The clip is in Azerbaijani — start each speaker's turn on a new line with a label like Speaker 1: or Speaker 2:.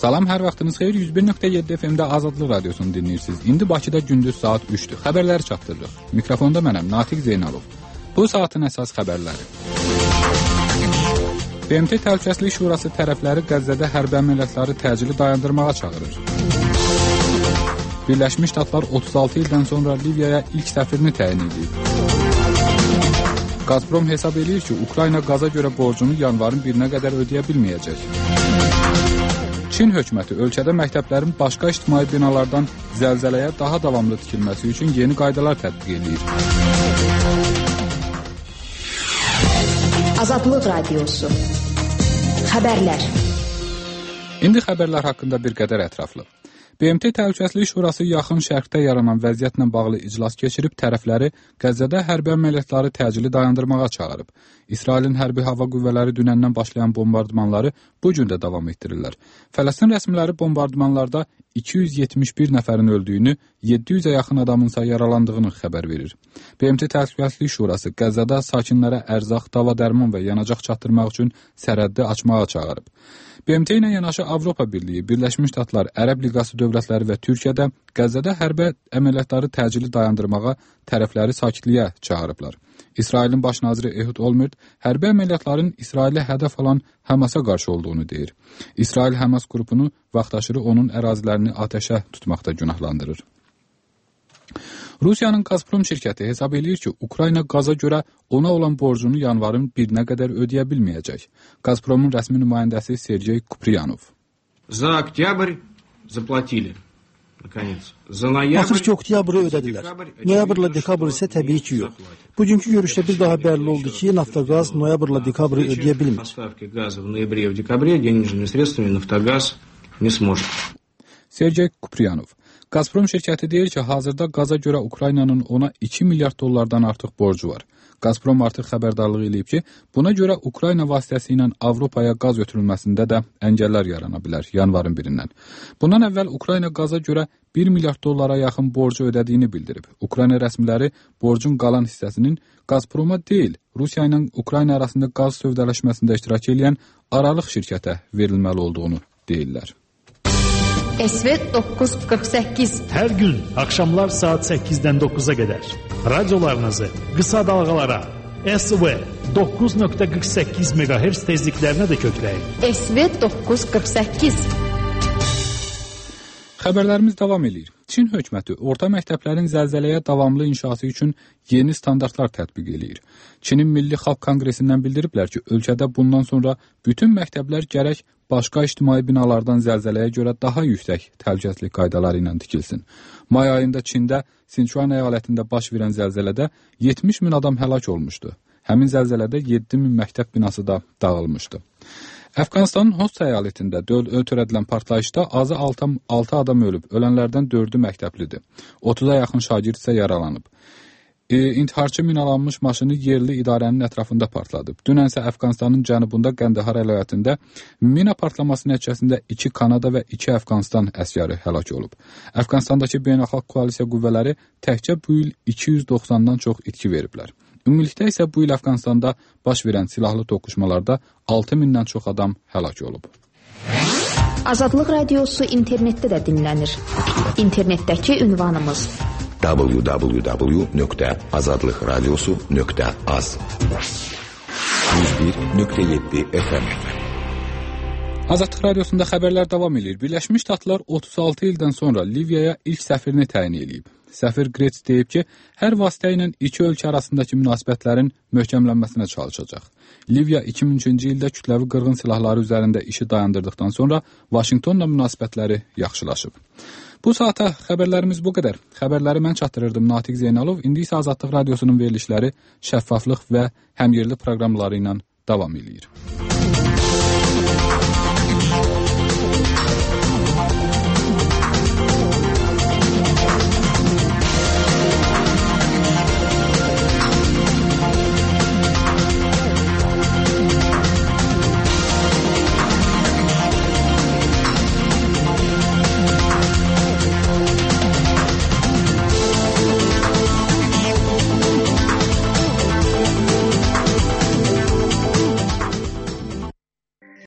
Speaker 1: Salam, hər vaxtınız xeyir. 101.7 FM-də Azadlıq Radiosunu dinləyirsiniz. İndi Bakıda gündüz saat 3-dür. Xəbərləri çatdırırıq. Mikrofonda mənəm, Natiq Zeynalov. Bu saatin əsas xəbərləri. BMT Təhlükəsizlik Şurası tərəfləri Qəzzədə hərbi əməliyyatları təcili dayandırmağa çağırır. Birləşmiş Ştatlar 36 ildən sonra Liviyaya ilk səfirini təyin edib. Gazprom hesab edir ki, Ukrayna qaza görə borcunu yanvarın 1-nə qədər ödəyə bilməyəcək. Çin hökuməti ölkədə məktəblərin başqa ictimai binalardan zəlzələyə daha davamlı tikilməsi üçün yeni qaydalar tətbiq edir.
Speaker 2: Azadlıq Radiosu. Xəbərlər.
Speaker 1: İndi xəbərlər haqqında bir qədər ətraflı. BMT Təhlükəsizlik Şurası yaxın şərqdə yaranan vəziyyətlə bağlı iclas keçirib tərəfləri Qəzzədə hərbi əməliyyatları təcili dayandırmağa çağırıb. İsrailin hərbi hava qüvvələri dünəndən başlayan bombardmanları bu gün də davam etdirirlər. Fələstin rəsmiləri bombardmanlarda 271 nəfərin öldüyünü, 700-ə yaxın adamınsa yaralandığını xəbər verir. BMT Təhlükəsizlik Şurası Qəzzədə sakinlərə ərzaq, dava dərman və yanacaq çatdırmaq üçün sərhəddi açmağa çağırıb. BMT ilə yanaşı Avropa Birliyi, Birləşmiş Ştatlar, Ərəb Liqası dövlətləri və Türkiyədə Qəzzədə hərbi əməliyyatları təcili dayandırmağa tərəfləri sakitliyə çağırıblar. İsrailin baş naziri Ehud Olmert hərbi əməliyyatların İsrailə hədəf alan Həmasa qarşı olduğunu deyir. İsrail Həmas qrupunu vaxtaşırı onun ərazilərini atəşə tutmaqda günahlandırır. Rusiyanın Gazprom şirkəti hesab edir ki, Ukrayna qaza görə ona olan borcunu yanvarın 1-nə qədər ödəyə bilməyəcək. Gazpromun rəsmi nümayəndəsi Sergey Kupriyanov.
Speaker 3: Za oktyabr zaplatili.
Speaker 4: Axır ki, oktyabrı ödədilər. Noyabrla dekabr isə təbii ki, yox. Bugünkü görüşdə bir daha bəlli oldu ki, Naftogaz noyabrla dekabrı ödəyə bilmir.
Speaker 1: Sergey Kupriyanov. Gazprom şirkəti deyir ki, hazırda qaza görə Ukraynanın ona 2 milyard dollardan artıq borcu var. Gazprom artıq xəbərdarlıq eləyib ki, buna görə Ukrayna vasitəsilə Avropaya qaz ötürülməsində də əngəllər yarana bilər yanvarın 1-dən. Bundan əvvəl Ukrayna qaza görə 1 milyard dollara yaxın borcu ödədiyini bildirib. Ukrayna rəsmiləri borcun qalan hissəsinin Gazproma deyil, Rusiya ilə Ukrayna arasında qaz sövdələşməsində iştirak edən Aralıq şirkətə verilməli olduğunu deyirlər.
Speaker 2: SV 948.
Speaker 5: Hər gün axşamlar saat 8-dən 9-a qədər radiolarınızı qısa dalğalara SV 9.48 MHz tezliklərinə də kökləyin.
Speaker 2: SV 948.
Speaker 1: Xəbərlərimiz davam edir. Çin hökuməti orta məktəblərin zəlzələyə davamlı inşası üçün yeni standartlar tətbiq edir. Çinin Milli Xalq Konqresindən bildiriblər ki, ölkədə bundan sonra bütün məktəblər gərək başqa ictimai binalardan zəlzələyə görə daha yüksək təhlükəsizlik qaydaları ilə tikilsin. May ayında Çində Sinchuan əyalətində baş verən zəlzələdə 70 min adam həlak olmuşdu. Həmin zəlzələdə 7 min məktəb binası da dağılmışdı. Əfqanistanın Host əyalətində törədilən partlayışda azı 6 adam ölüb, ölənlərdən 4-ü məktəblidir. 30-a yaxın şagird isə yaralanıb. İntiharçı minalanmış maşını yerli idarənin ətrafında partladıb. Dünən isə Əfqanistanın cənubunda Qəndahar əyalətində mina partlaması nəticəsində 2 Kanada və 2 Əfqanistan əsgəri həlak olub. Əfqanistandakı beynəlxalq koalisiya qüvvələri təkcə bu il 290-dan çox itki veriblər. Ümumilikdə isə bu il Əfqanistanda baş verən silahlı toqquşmalarda 6000-dən çox adam həlak olub.
Speaker 2: Azadlıq Radiosu internetdə də dinlənir. İnternetdəki ünvanımız
Speaker 6: www.azadlıqradiosu.az 101.7 FM.
Speaker 1: Azadlıq Radiosunda xəbərlər davam edir. Birləşmiş Ştatlar 36 ildən sonra Liviyaya ilk səfirini təyin edib. Səfir Qrets deyib ki, hər vasitə ilə iki ölkə arasındakı münasibətlərin möhkəmlənməsinə çalışacaq. Liviya 2003-cü ildə kütləvi qırğın silahları üzərində işi dayandırdıqdan sonra Vaşinqtonla münasibətləri yaxşılaşıb. Bu saata xəbərlərimiz bu qədər. Xəbərləri mən çatdırırdım, Natiq Zeynalov. İndi isə Azadlıq Radiosunun verilişləri şəffaflıq və həmyerli proqramları ilə davam edir.